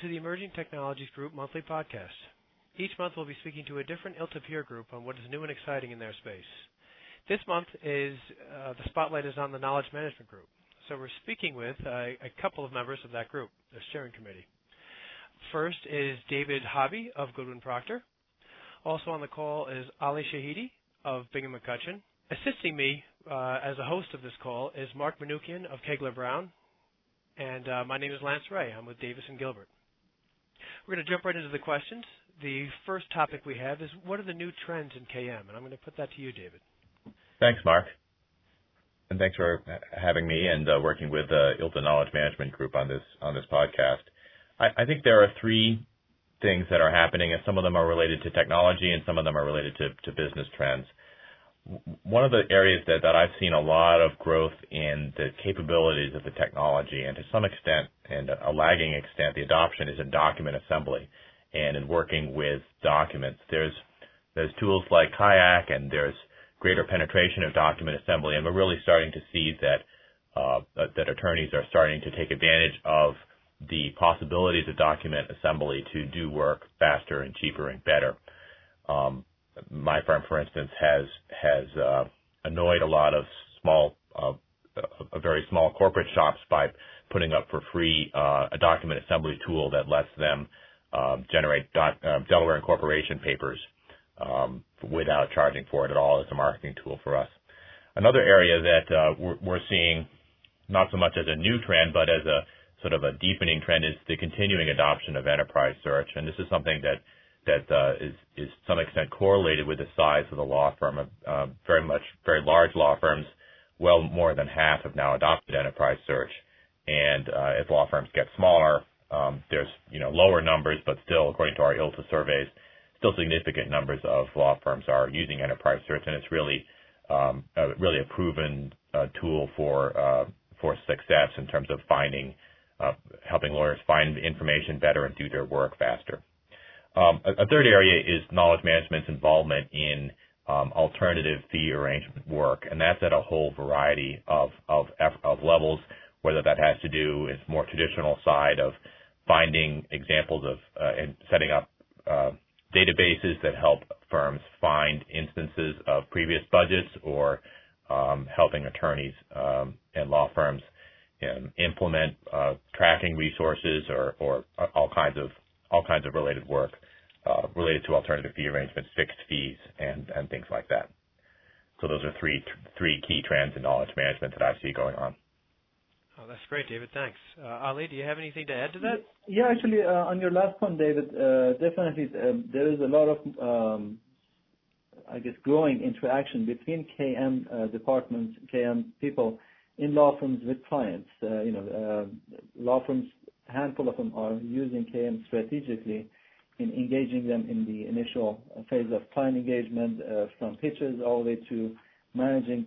to the Emerging Technologies Group monthly podcast. Each month we'll be speaking to a different ILTA peer group on what is new and exciting in their space. This month the spotlight is on the Knowledge Management Group. So we're speaking with a couple of members of that group, the steering committee. First is David Hobby of Goodwin Procter. Also on the call is Ali Shahidi of Bingham & Cutcheon. Assisting me as a host of this call is Mark Manukian of Kegler Brown. And my name is Lance Ray. I'm with Davis & Gilbert. We're going to jump right into the questions. The first topic we have is what are the new trends in KM? And I'm going to put that to you, David. Thanks, Mark. And thanks for having me and working with the ILTA Knowledge Management Group on this podcast. I think there are three things that are happening, and some of them are related to technology and some of them are related to business trends. One of the areas that I've seen a lot of growth in the capabilities of the technology, and to some extent, and a lagging extent, the adoption is in document assembly and in working with documents. There's tools like Kayak, and there's greater penetration of document assembly, and we're really starting to see that attorneys are starting to take advantage of the possibilities of document assembly to do work faster and cheaper and better. My firm, for instance, has annoyed a lot of very small corporate shops by putting up for free a document assembly tool that lets them generate Delaware incorporation papers without charging for it at all as a marketing tool for us. Another area that we're seeing, not so much as a new trend, but as a sort of a deepening trend, is the continuing adoption of enterprise search, and this is something that is to some extent correlated with the size of the law firm. Very large law firms, well more than half have now adopted enterprise search. And as law firms get smaller, there's lower numbers, but still, according to our ILTA surveys, still significant numbers of law firms are using enterprise search, and it's really a proven tool for success in terms of helping lawyers find information better and do their work faster. A third area is knowledge management's involvement in alternative fee arrangement work, and that's at a whole variety of levels, whether that has to do with more traditional side of finding examples of and setting up databases that help firms find instances of previous budgets, or helping attorneys and law firms implement tracking resources or all kinds of related work related to alternative fee arrangements, fixed fees, and things like that. So those are three key trends in knowledge management that I see going on. Oh, that's great, David. Thanks. Ali, do you have anything to add to that? Yeah, actually, on your last point, David, definitely there is a lot of, growing interaction between KM departments, KM people in law firms with clients. Law firms, a handful of them are using KM strategically in engaging them in the initial phase of client engagement, from pitches all the way to managing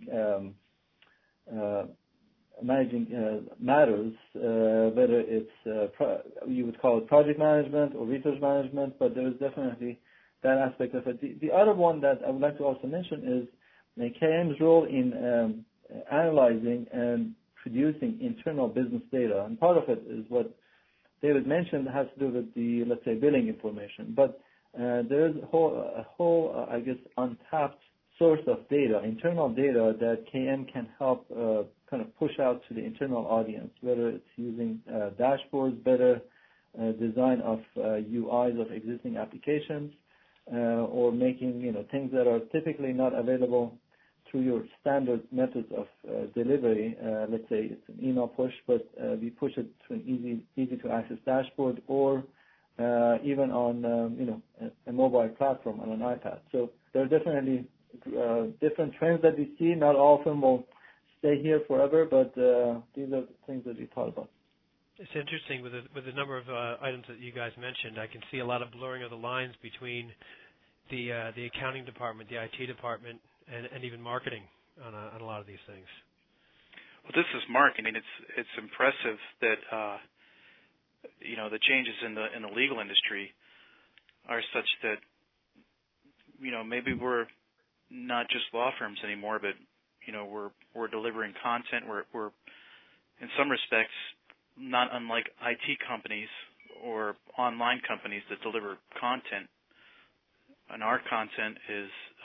matters, whether it's you would call it project management or research management, but there is definitely that aspect of it. The other one that I would like to also mention is KM's role in analyzing and producing internal business data, and part of it is what David mentioned, has to do with the, let's say, billing information. But there is a whole, untapped source of data, internal data, that KM can help kind of push out to the internal audience, whether it's using dashboards, better design of UIs of existing applications, or making things that are typically not available through your standard methods of delivery. Let's say it's an email push, but we push it to an easy to access dashboard, or even on a mobile platform on an iPad. So there are definitely different trends that we see. Not all of them will stay here forever, but these are things that we thought about. It's interesting with the number of items that you guys mentioned. I can see a lot of blurring of the lines between the accounting department, the IT department, and even marketing on a lot of these things. Well, this is Mark. I mean, it's impressive that the changes in the legal industry are such that maybe we're not just law firms anymore, but we're delivering content. We're in some respects not unlike IT companies or online companies that deliver content, and our content is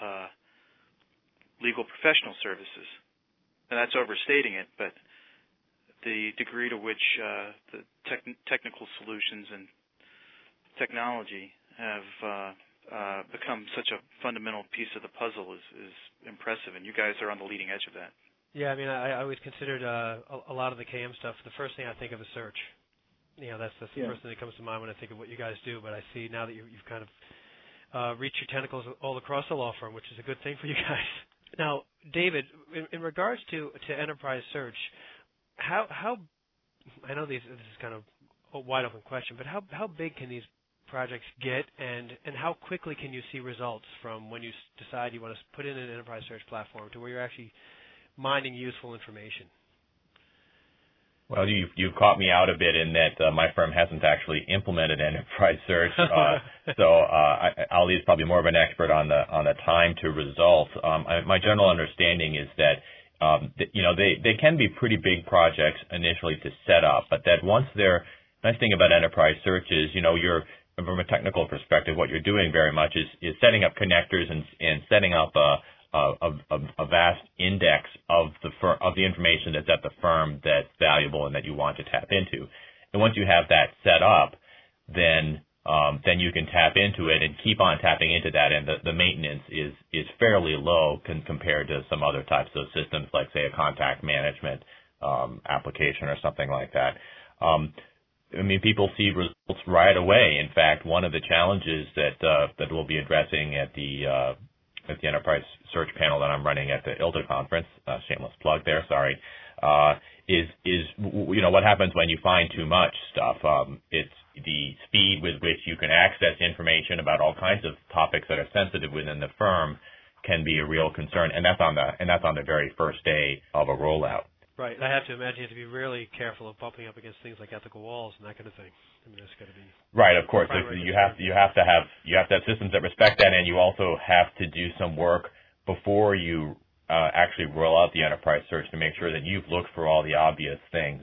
legal professional services. And that's overstating it, but the degree to which the technical solutions and technology have become such a fundamental piece of the puzzle is impressive, and you guys are on the leading edge of that. Yeah, I mean, I always considered a lot of the KM stuff. The first thing I think of is search. That's the first thing that comes to mind when I think of what you guys do. But I see now that you've kind of reached your tentacles all across the law firm, which is a good thing for you guys. Now, David, in regards to enterprise search, how I know this is kind of a wide open question, but how big can these projects get, and how quickly can you see results from when you decide you want to put in an enterprise search platform to where you're actually mining useful information? Well, you've caught me out a bit in that my firm hasn't actually implemented enterprise search, so Ali is probably more of an expert on the time to results. My general understanding is that they can be pretty big projects initially to set up, but that once they're nice thing about enterprise search is you're from a technical perspective, what you're doing very much is setting up connectors and setting up a vast index of the information that's at the firm that's valuable and that you want to tap into. And once you have that set up, then you can tap into it and keep on tapping into that. And the maintenance is fairly low compared to some other types of systems, like say a contact management application or something like that. People see results right away. In fact, one of the challenges that we'll be addressing at the enterprise search panel that I'm running at the ILTA conference, shameless plug there, sorry, is what happens when you find too much stuff. It's the speed with which you can access information about all kinds of topics that are sensitive within the firm can be a real concern, and that's on the very first day of a rollout. Right. I have to imagine you have to be really careful of bumping up against things like ethical walls and that kind of thing. I mean, that's got to be right. Of course, you have to have systems that respect that, and you also have to do some work before you actually roll out the enterprise search to make sure that you've looked for all the obvious things.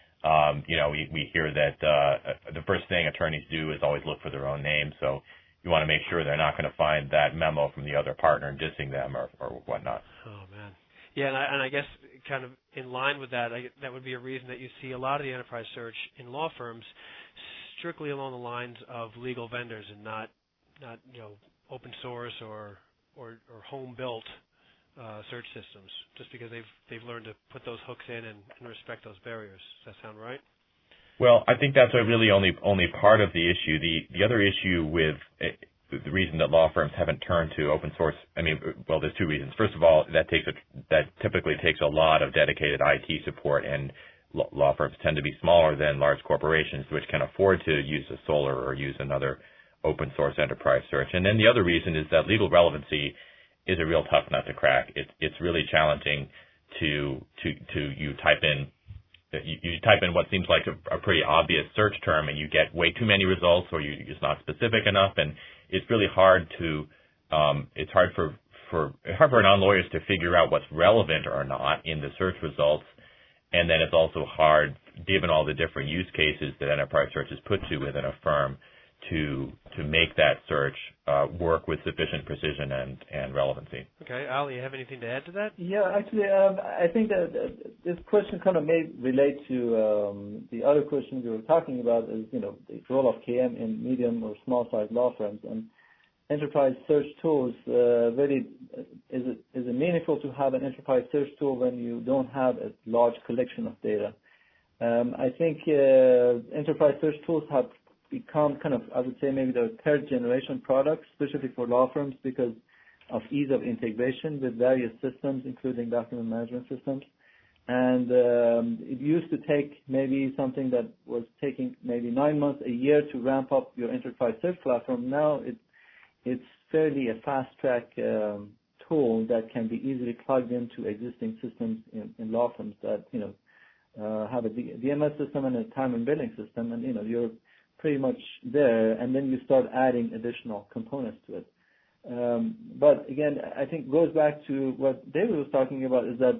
We hear that the first thing attorneys do is always look for their own name, so you want to make sure they're not going to find that memo from the other partner and dissing them or whatnot. Oh man. Yeah, and I guess kind of in line with that, that would be a reason that you see a lot of the enterprise search in law firms strictly along the lines of legal vendors and not open source or home built search systems, just because they've learned to put those hooks in and respect those barriers. Does that sound right? Well, I think that's really only part of the issue. The other issue with the reason that law firms haven't turned to open source, there's two reasons. First of all, that typically takes a lot of dedicated IT support, and law firms tend to be smaller than large corporations, which can afford to use a Solr or use another open source enterprise search. And then the other reason is that legal relevancy is a real tough nut to crack. It's really challenging to you type in what seems like a pretty obvious search term, and you get way too many results, or you're just not specific enough, and it's really hard for non-lawyers to figure out what's relevant or not in the search results. And then it's also hard, given all the different use cases that enterprise search is put to within a firm, to make that search work with sufficient precision and relevancy. Okay, Ali, you have anything to add to that? Yeah, actually, I think that this question kind of may relate to the other questions we were talking about, is the role of KM in medium or small-sized law firms. And enterprise search tools really is it meaningful to have an enterprise search tool when you don't have a large collection of data? I think enterprise search tools have become kind of, I would say, maybe the third generation products, especially for law firms, because of ease of integration with various systems, including document management systems. And it used to take maybe something that was taking maybe 9 months, a year to ramp up your enterprise search platform. Now it's fairly a fast-track tool that can be easily plugged into existing systems in law firms that have a DMS system and a time and billing system, and you're pretty much there, and then you start adding additional components to it. But again, I think it goes back to what David was talking about, is that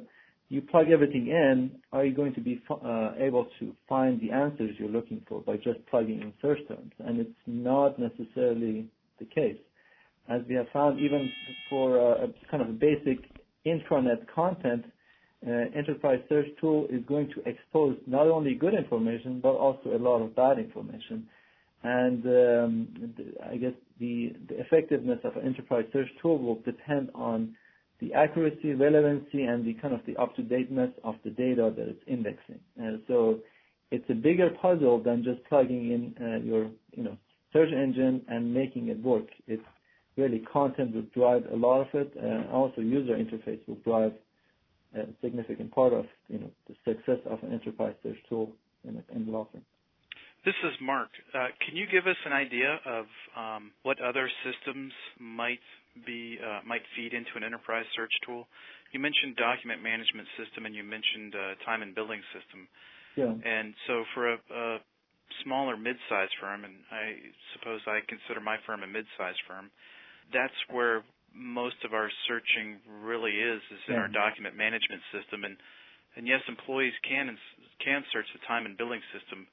you plug everything in, are you going to be able to find the answers you're looking for by just plugging in search terms? And it's not necessarily the case. As we have found, even for a kind of a basic intranet content, enterprise search tool is going to expose not only good information, but also a lot of bad information. And I guess the effectiveness of an enterprise search tool will depend on the accuracy, relevancy, and the kind of the up-to-dateness of the data that it's indexing. So it's a bigger puzzle than just plugging in your search engine and making it work. It's really content will drive a lot of it, and also user interface will drive a significant part of the success of an enterprise search tool in the law firm. This is Mark. Can you give us an idea of what other systems might feed into an enterprise search tool? You mentioned document management system, and you mentioned time and billing system. Yeah. And so for a smaller mid-sized firm, and I suppose I consider my firm a mid-sized firm, that's where most of our searching really is in our document management system. And yes, employees can search the time and billing system.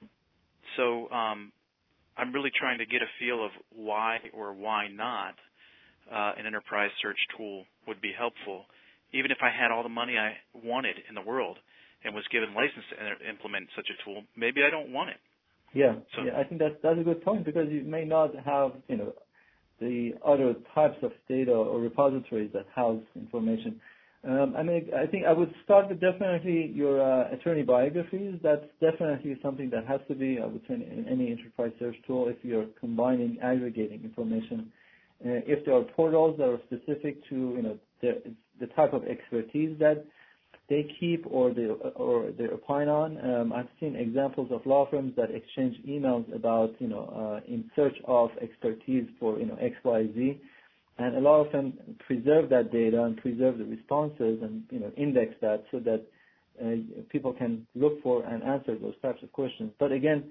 So I'm really trying to get a feel of why or why not an enterprise search tool would be helpful. Even if I had all the money I wanted in the world and was given license to implement such a tool, maybe I don't want it. Yeah, I think that's a good point, because you may not have the other types of data or repositories that house information. I think I would start with definitely your attorney biographies. That's definitely something that has to be, I would say, in any enterprise search tool if you're combining, aggregating information. If there are portals that are specific to the type of expertise that they keep or they opine on. I've seen examples of law firms that exchange emails about in search of expertise for X, Y, Z. And a lot of them preserve that data and preserve the responses and index that so that people can look for and answer those types of questions. But again,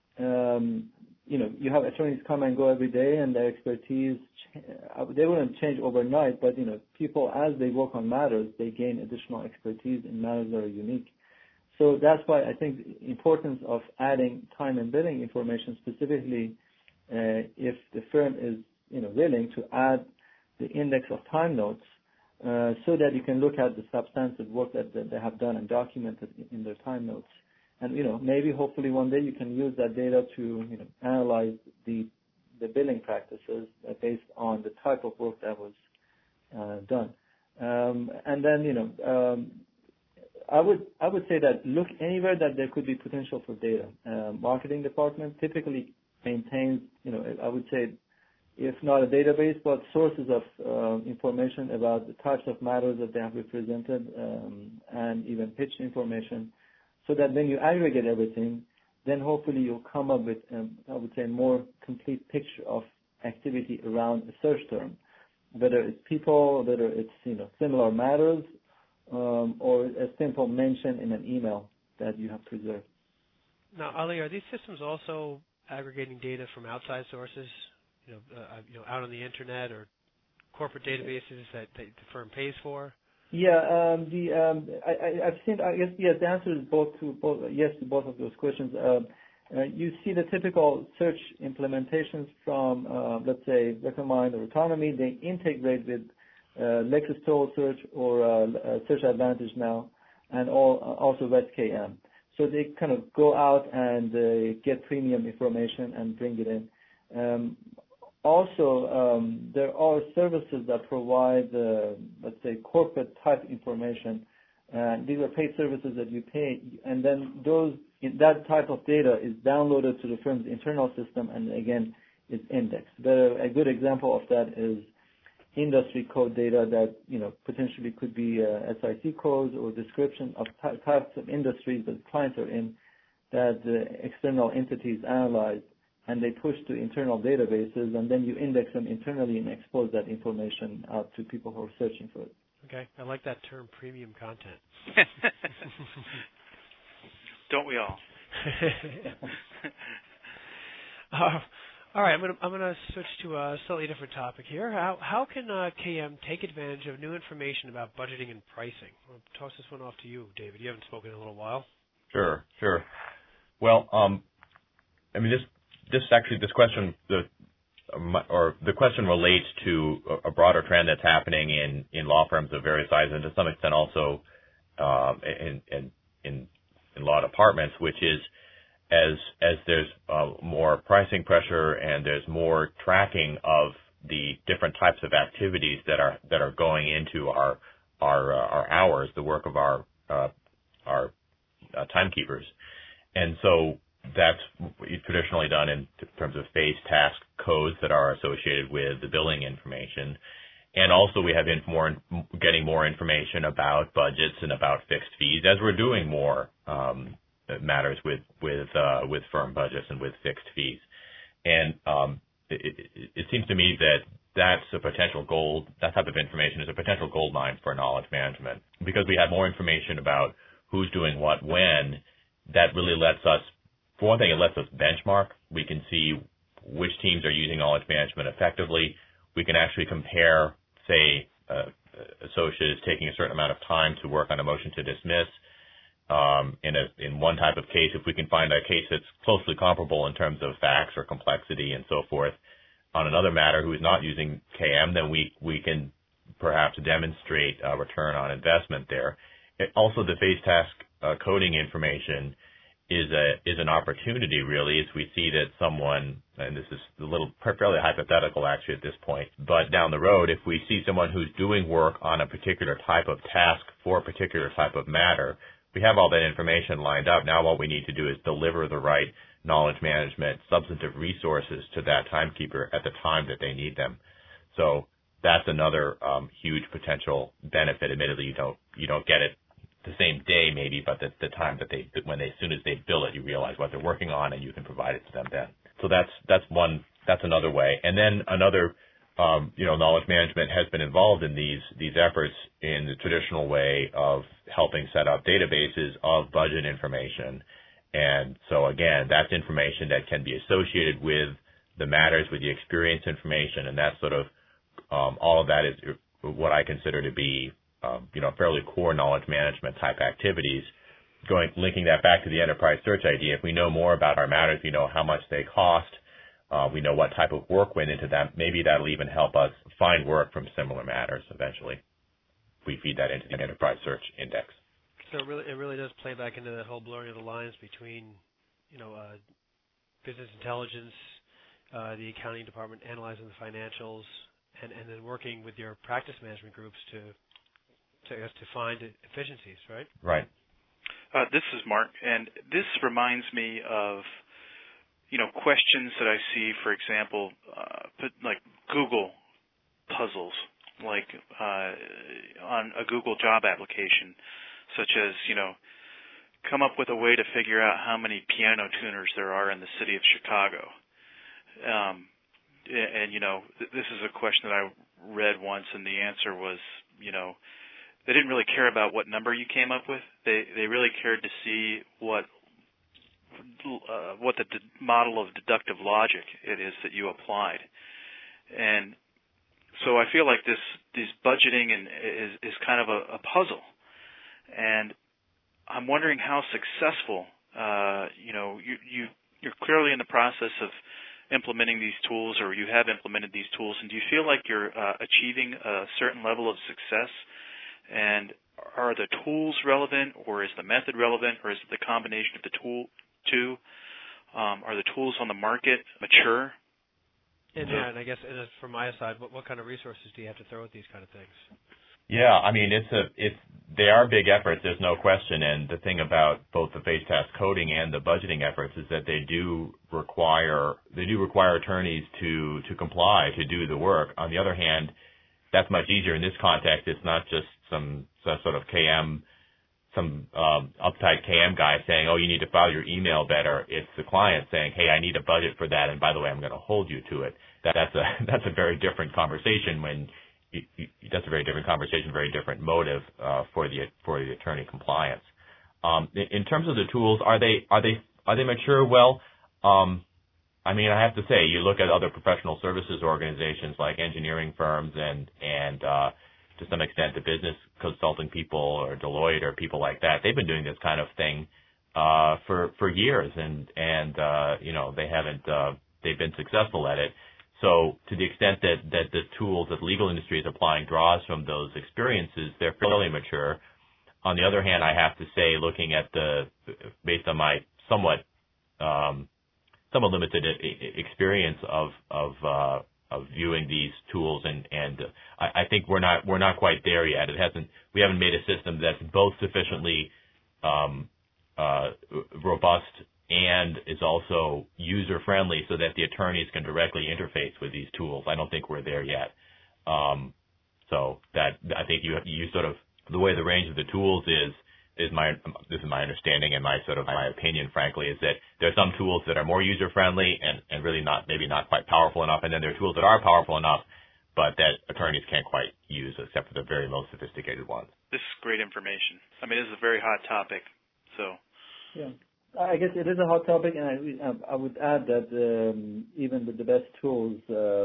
you have attorneys come and go every day, and their expertise they wouldn't change overnight. But people, as they work on matters, they gain additional expertise in matters that are unique. So that's why I think the importance of adding time and billing information, specifically if the firm is willing to add the index of time notes so that you can look at the substantive work that they have done and documented in their time notes. And, maybe hopefully one day you can use that data to, analyze the billing practices based on the type of work that was done. And then, I would say that look anywhere that there could be potential for data. Marketing department typically maintains, I would say, if not a database, but sources of information about the types of matters that they have represented and even pitch information, so that when you aggregate everything, then hopefully you'll come up with, I would say, a more complete picture of activity around a search term, whether it's people, whether it's similar matters, or a simple mention in an email that you have preserved. Now, Ali, are these systems also aggregating data from outside sources? Out on the internet or corporate databases that the firm pays for? Yeah, I've seen. I guess yes. The answer is yes to both of those questions. You see the typical search implementations from, let's say, Recommind or Autonomy. They integrate with Lexis Total Search or Search Advantage now, and also WebKM. So they kind of go out and get premium information and bring it in. Also, there are services that provide, let's say, corporate type information. These are paid services that you pay, and then that type of data is downloaded to the firm's internal system, and again, is indexed. A good example of that is industry code data that potentially could be SIC codes or description of types of industries that clients are in that external entities analyze, and they push to internal databases, and then you index them internally and expose that information out to people who are searching for it. Okay, I like that term, premium content. Don't we all? All right, I'm gonna switch to a slightly different topic here. How can KM take advantage of new information about budgeting and pricing? I'll toss this one off to you, David. You haven't spoken in a little while. Sure. Well, I mean, this question, the question relates to a broader trend that's happening in law firms of various sizes, and to some extent also in law departments, which is as there's more pricing pressure and there's more tracking of the different types of activities that are going into our hours, the work of our timekeepers, and so that's traditionally done in terms of phase task codes that are associated with the billing information. And also we have getting more information about budgets and about fixed fees as we're doing more matters with firm budgets and with fixed fees. And it seems to me that type of information is a potential gold mine for knowledge management, because we have more information about who's doing what when. That really lets us, for one thing, it lets us benchmark. We can see which teams are using knowledge management effectively. We can actually compare, say, associates taking a certain amount of time to work on a motion to dismiss. In one type of case, if we can find a case that's closely comparable in terms of facts or complexity and so forth, on another matter who is not using KM, then we can perhaps demonstrate a return on investment there. Also, the phase task coding information is an opportunity, really, as we see that someone, and this is a little fairly hypothetical actually at this point, but down the road, if we see someone who's doing work on a particular type of task for a particular type of matter, we have all that information lined up. Now what we need to do is deliver the right knowledge management substantive resources to that timekeeper at the time that they need them. So that's another huge potential benefit. Admittedly, you don't get it the same day maybe, but the time that as soon as they bill it, you realize what they're working on and you can provide it to them then. So that's another way. And then another, knowledge management has been involved in these efforts in the traditional way of helping set up databases of budget information. And so again, that's information that can be associated with the matters, with the experience information, and that sort of, all of that is what I consider to be fairly core knowledge management type activities. Linking that back to the enterprise search idea, if we know more about our matters, we know how much they cost, we know what type of work went into them, maybe that'll even help us find work from similar matters eventually. We feed that into the enterprise search index. So it really does play back into that whole blurring of the lines between, business intelligence, the accounting department analyzing the financials, and then working with your practice management groups to find efficiencies, right? Right. This is Mark, and this reminds me of, questions that I see, for example, like Google puzzles, like on a Google job application, such as, come up with a way to figure out how many piano tuners there are in the city of Chicago. This is a question that I read once, and the answer was, they didn't really care about what number you came up with. They really cared to see what the model of deductive logic it is that you applied. And so I feel like this budgeting is kind of a puzzle. And I'm wondering how successful, you're clearly in the process of implementing these tools, or you have implemented these tools, and do you feel like you're achieving a certain level of success? And are the tools relevant, or is the method relevant, or is it the combination of the two? Are the tools on the market mature? And I guess from my side, what kind of resources do you have to throw at these kind of things? Yeah, I mean, they are big efforts, there's no question. And the thing about both the phase task coding and the budgeting efforts is that they do require attorneys to comply, to do the work. On the other hand, that's much easier in this context. It's not just some sort of KM, some uptight KM guy saying, "Oh, you need to file your email better." It's the client saying, "Hey, I need a budget for that, and by the way, I'm going to hold you to it." That's a very different conversation that's a very different conversation, very different motive for the attorney compliance. In terms of the tools, are they mature? Well, I mean, I have to say, you look at other professional services organizations like engineering firms and to some extent the business consulting people or Deloitte or people like that. They've been doing this kind of thing for years, and they haven't they've been successful at it. So to the extent that the tools that the legal industry is applying draws from those experiences, they're fairly mature. On the other hand, I have to say, looking at based on my somewhat limited experience of viewing these tools, and I think we're not quite there yet. We haven't made a system that's both sufficiently robust and is also user friendly so that the attorneys can directly interface with these tools. I don't think we're there yet. So that I think you sort of the way the range of the tools is this is my understanding and my opinion, frankly, is that there are some tools that are more user friendly and really maybe not quite powerful enough, and then there are tools that are powerful enough but that attorneys can't quite use except for the very most sophisticated ones. This is great information. I mean, this is a very hot topic. So yeah, I guess it is a hot topic, and I would add that even with the best tools,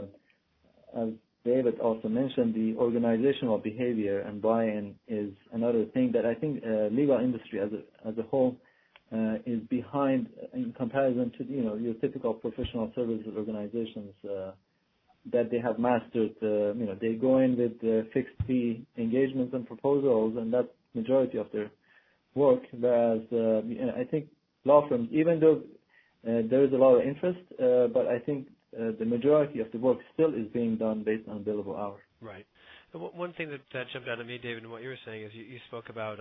as David also mentioned, the organizational behavior and buy-in is another thing that I think legal industry as a whole is behind in comparison to your typical professional services organizations that they have mastered. They go in with fixed fee engagements and proposals, and that's majority of their work. Whereas I think law firms, even though there is a lot of interest, but I think the majority of the work still is being done based on billable hours. Right. One thing that jumped out at me, David, and what you were saying is you spoke about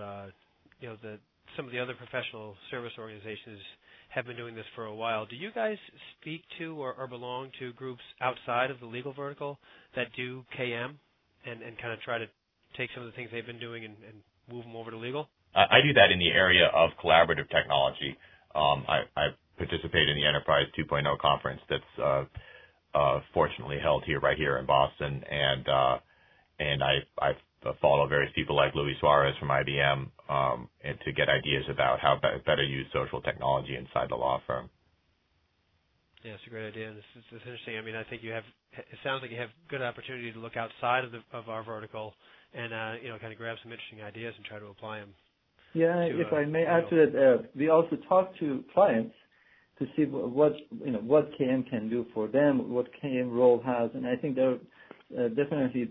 some of the other professional service organizations have been doing this for a while. Do you guys speak to or belong to groups outside of the legal vertical that do KM and kind of try to take some of the things they've been doing and move them over to legal? I do that in the area of collaborative technology. I participate in the Enterprise 2.0 conference that's fortunately held right here in Boston, and I follow various people like Luis Suarez from IBM and to get ideas about how better use social technology inside the law firm. Yeah, it's a great idea, and it's interesting. I mean, I think it sounds like you have good opportunity to look outside of our vertical and kind of grab some interesting ideas and try to apply them. Yeah, if I may add to that, we also talk to clients to see what KM can do for them, what KM role has, and I think there are definitely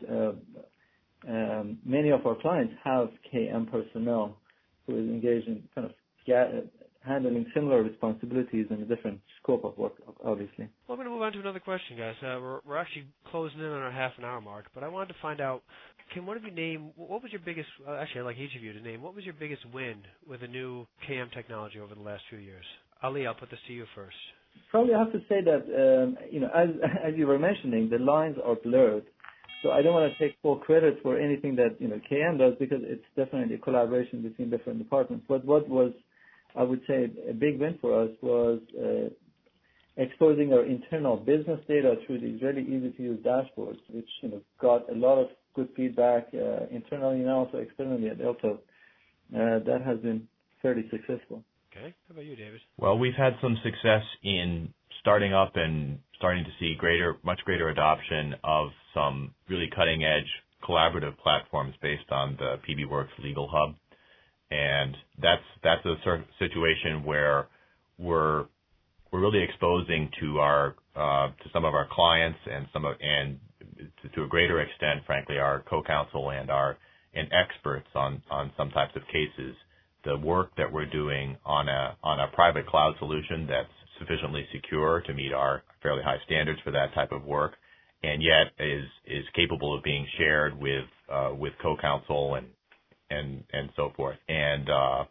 many of our clients have KM personnel who is engaged in kind of handling similar responsibilities in a different scope of work, obviously. Well, I'm going to move on to another question, guys. We're actually closing in on our half-an-hour mark, but I wanted to find out, can one of you name, what was your biggest, actually I'd like each of you to name, what was your biggest win with the new KM technology over the last few years? Ali, I'll put this to you first. Probably have to say that, as you were mentioning, the lines are blurred. So I don't want to take full credit for anything that, KM does, because it's definitely a collaboration between different departments. But what was, I would say, a big win for us was exposing our internal business data through these really easy-to-use dashboards, which, got a lot of good feedback internally and also externally at Elto. That has been fairly successful. Okay. How about you, David? Well, we've had some success in starting up and starting to see much greater adoption of some really cutting-edge collaborative platforms based on the PBWorks Legal Hub. And that's a sort of situation where we're really exposing to some of our clients and to a greater extent, frankly, our co-counsel and experts on some types of cases, the work that we're doing on a private cloud solution that's sufficiently secure to meet our fairly high standards for that type of work, and yet is capable of being shared with co-counsel and so forth. And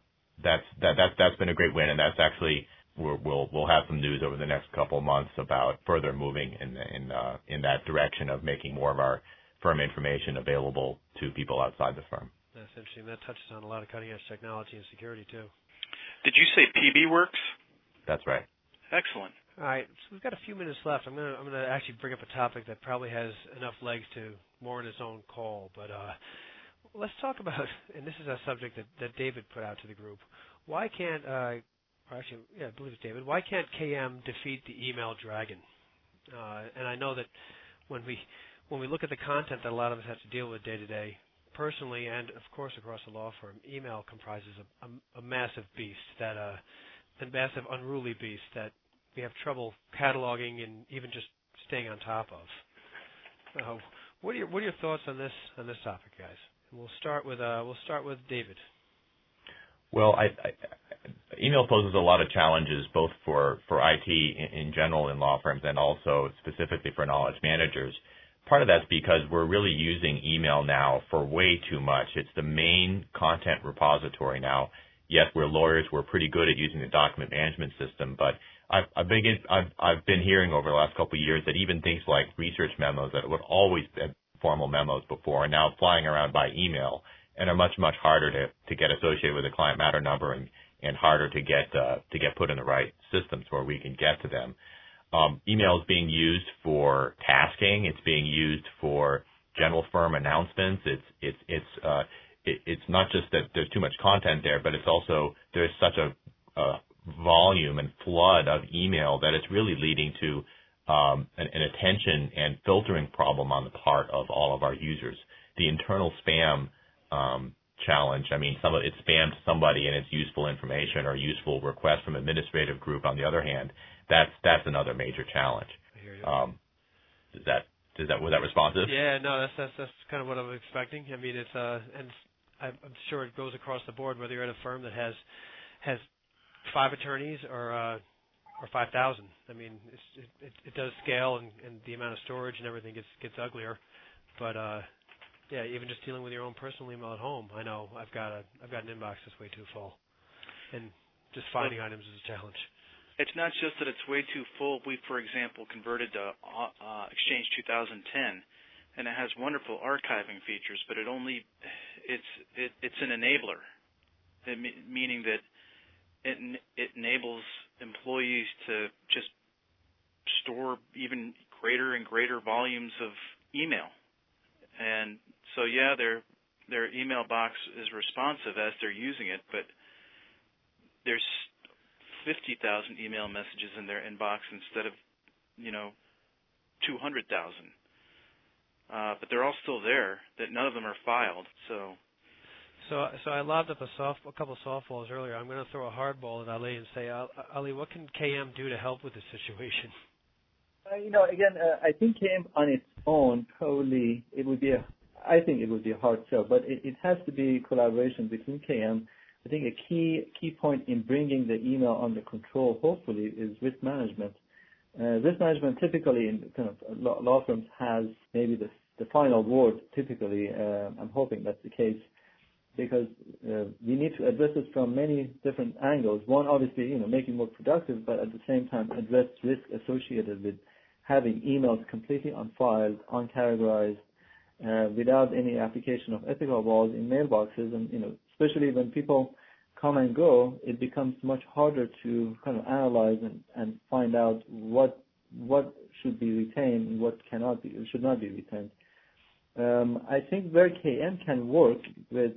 that's been a great win, and that's actually we'll have some news over the next couple of months about further moving in that direction of making more of our firm information available to people outside the firm. That's interesting. That touches on a lot of cutting-edge technology and security, too. Did you say PBWorks? That's right. Excellent. All right, so we've got a few minutes left. I'm gonna actually bring up a topic that probably has enough legs to warrant its own call. But let's talk about, and this is a subject that David put out to the group. Why can't or actually, yeah, I believe it's David. Why can't KM defeat the email dragon? And I know that when we look at the content that a lot of us have to deal with day to day, personally and of course across the law firm, email comprises a massive beast, a massive unruly beast that we have trouble cataloging and even just staying on top of. What are your thoughts on this topic, guys? And we'll start with David. Well, email poses a lot of challenges both for IT in general in law firms and also specifically for knowledge managers. Part of that's because we're really using email now for way too much. It's the main content repository now. Yes, we're lawyers. We're pretty good at using the document management system, but I've been hearing over the last couple of years that even things like research memos that would always be formal memos before are now flying around by email and are much harder to get associated with a client matter number and harder to get put in the right systems where we can get to them. Email is being used for tasking. It's being used for general firm announcements. It's not just that there's too much content there, but it's also there's such a volume and flood of email that it's really leading to an attention and filtering problem on the part of all of our users. The internal spam challenge. I mean, it's spam to somebody and it's useful information or useful request from administrative group. On the other hand, that's another major challenge. I hear you. Was that responsive? Yeah, no, that's kind of what I'm expecting. I mean, it's and I'm sure it goes across the board whether you're at a firm that has 5 attorneys or 5,000. I mean, it does scale and the amount of storage and everything gets uglier, but. Yeah, even just dealing with your own personal email at home, I know I've got an inbox that's way too full, and just finding items is a challenge. It's not just that it's way too full. We, for example, converted to Exchange 2010, and it has wonderful archiving features, but it's an enabler, meaning that it enables employees to just store even greater and greater volumes of email. And so, yeah, their email box is responsive as they're using it, but there's 50,000 email messages in their inbox instead of, 200,000. But they're all still there. That none of them are filed. So I lobbed up a couple of softballs earlier. I'm going to throw a hardball at Ali and say, Ali, what can KM do to help with this situation? Again, I think KM on its own probably it would be a hard sell, but it has to be collaboration between KM. I think a key point in bringing the email under control, hopefully, is risk management. Risk management typically in kind of law firms has maybe the final word. Typically, I'm hoping that's the case because we need to address this from many different angles. One, obviously, making more productive, but at the same time address risk associated with having emails completely unfiled, uncategorized, without any application of ethical laws in mailboxes, and especially when people come and go, it becomes much harder to kind of analyze and find out what should be retained and what should not be retained. I think where KM can work with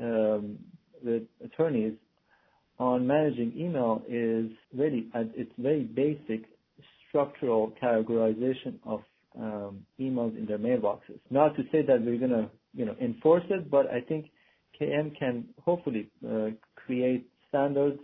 attorneys on managing email is really at its very basic structural categorization of emails in their mailboxes. Not to say that we're going to enforce it, but I think KM can hopefully create standards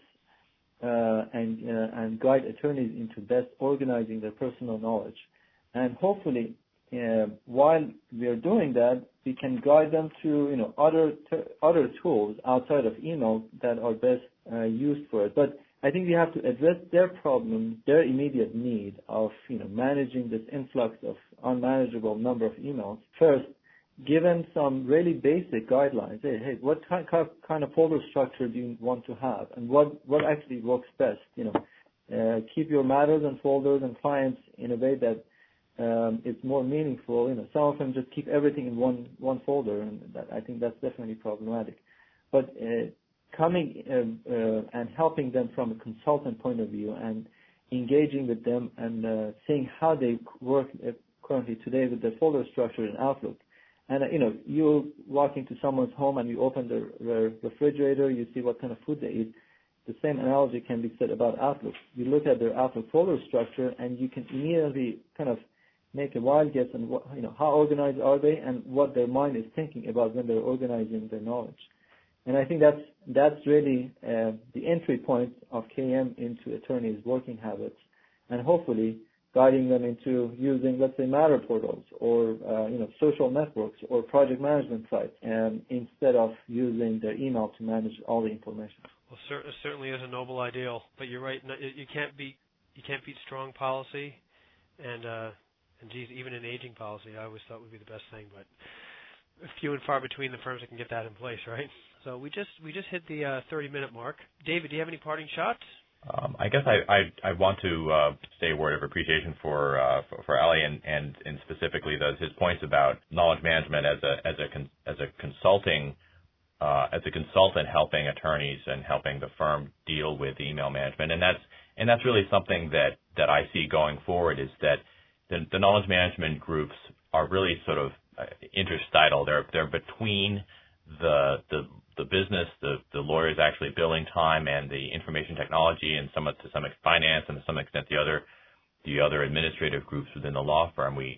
and guide attorneys into best organizing their personal knowledge. And hopefully, while we are doing that, we can guide them to other tools outside of email that are best used for it. But I think we have to address their problem, their immediate need of managing this influx of unmanageable number of emails. First, give them some really basic guidelines. Hey, what kind of folder structure do you want to have, and what actually works best? Keep your matters and folders and clients in a way that it's more meaningful. Some of them just keep everything in one folder, and I think that's definitely problematic. But coming and helping them from a consultant point of view and engaging with them and seeing how they work currently today with their folder structure in Outlook. And, you walk into someone's home and you open their refrigerator, you see what kind of food they eat. the same analogy can be said about Outlook. You look at their Outlook folder structure, and you can immediately kind of make a wild guess on what, how organized are they and what their mind is thinking about when they're organizing their knowledge. And I think that's really the entry point of KM into attorneys' working habits, and hopefully guiding them into using, let's say, Matter portals or social networks or project management sites, instead of using their email to manage all the information. Well, certainly is a noble ideal, but you're right. You can't beat strong policy, and geez, even an aging policy, I always thought would be the best thing, but few and far between the firms that can get that in place, right? So we just hit the 30-minute mark. David, do you have any parting shots? I guess I want to say a word of appreciation for Ali and specifically his points about knowledge management as a consultant helping attorneys and helping the firm deal with email management, and that's really something that I see going forward, is that the knowledge management groups are really sort of interstitial. They're between the business, the lawyers actually billing time, and the information technology, and to some extent finance, and to some extent the other administrative groups within the law firm. We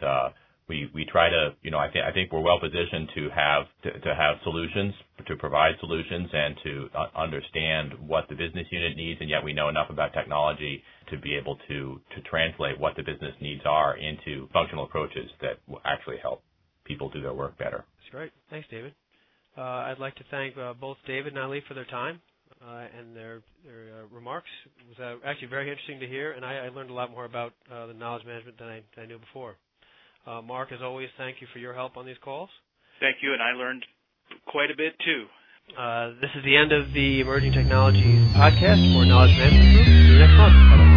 try to, I think we're well positioned to have solutions, to provide solutions, and to understand what the business unit needs, and yet we know enough about technology to be able to translate what the business needs are into functional approaches that will actually help people do their work better. That's great. Thanks, David. I'd like to thank both David and Ali for their time and their remarks. It was actually very interesting to hear, and I learned a lot more about the knowledge management than I knew before. Mark, as always, thank you for your help on these calls. Thank you, and I learned quite a bit, too. This is the end of the Emerging Technologies podcast for Knowledge Management Group. See you next month. Bye-bye.